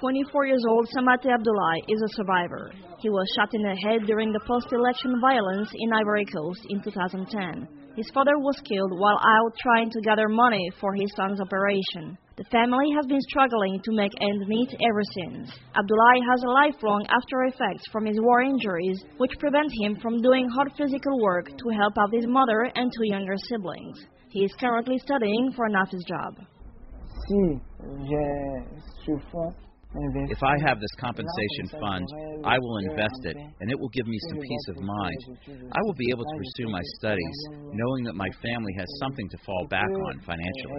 24 years old Samate Abdoulaye is a survivor. He was shot in the head during the post-election violence in Ivory Coast in 2010. His father was killed while out trying to gather money for his son's operation. The family has been struggling to make ends meet ever since. Abdoulaye has a lifelong after effects from his war injuries, which prevent him from doing hard physical work to help out his mother and two younger siblings. He is currently studying for an office job. If I have this compensation fund, I will invest it, and it will give me some peace of mind. I will be able to pursue my studies, knowing that my family has something to fall back on financially.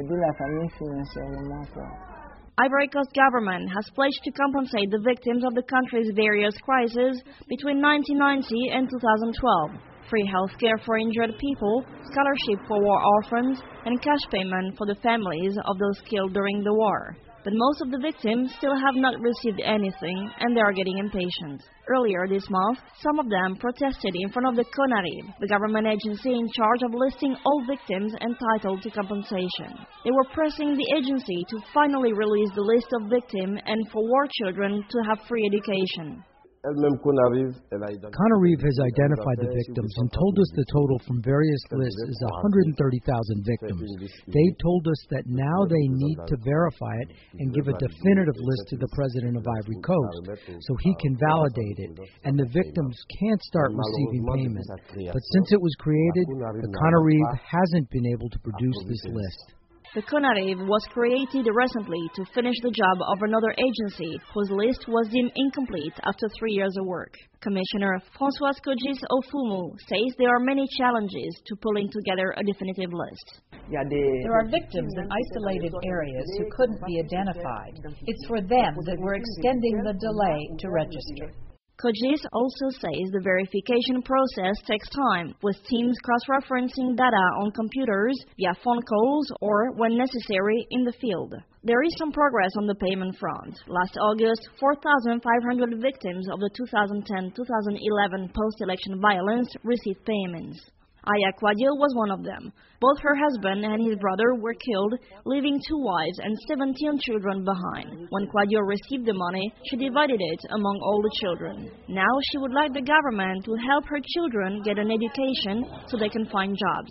Ivory Coast government has pledged to compensate the victims of the country's various crises between 1990 and 2012. Free health care for injured people, scholarship for war orphans, and cash payment for the families of those killed during the war. But most of the victims still have not received anything, and they are getting impatient. Earlier this month, some of them protested in front of the CONARIV, the government agency in charge of listing all victims entitled to compensation. They were pressing the agency to finally release the list of victims and for war children to have free education. CONARIV has identified the victims and told us the total from various lists is 130,000 victims. They told us that now they need to verify it and give a definitive list to the president of Ivory Coast so he can validate it, and the victims can't start receiving payment. But since it was created, the CONARIV hasn't been able to produce this list. The CONARIV was created recently to finish the job of another agency whose list was deemed incomplete after 3 years of work. Commissioner Françoise Kojis Ofumu says there are many challenges to pulling together a definitive list. There are victims in isolated areas who couldn't be identified. It's for them that we're extending the delay to register. Kojis also says the verification process takes time, with teams cross-referencing data on computers via phone calls or, when necessary, in the field. There is some progress on the payment front. Last August, 4,500 victims of the 2010-2011 post-election violence received payments. Aya Kwadio was one of them. Both her husband and his brother were killed, leaving 2 wives and 17 children behind. When Kwadio received the money, she divided it among all the children. Now she would like the government to help her children get an education so they can find jobs.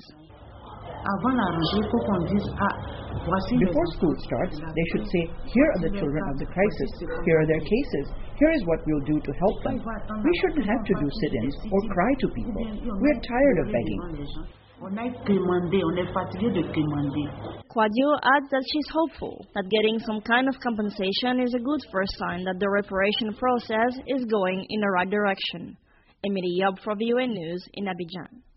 Before school starts, they should say, here are the children of the crisis, here are their cases, here is what we'll do to help them. We shouldn't have to do sit-ins or cry to people. We're tired of begging. Kwadio adds that she's hopeful that getting some kind of compensation is a good first sign that the reparation process is going in the right direction. Emily Yob for VOA News in Abidjan.